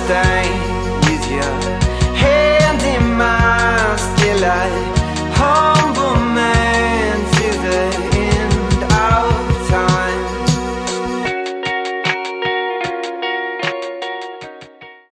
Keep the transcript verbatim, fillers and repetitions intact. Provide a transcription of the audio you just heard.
stand with your hand in mine. Still I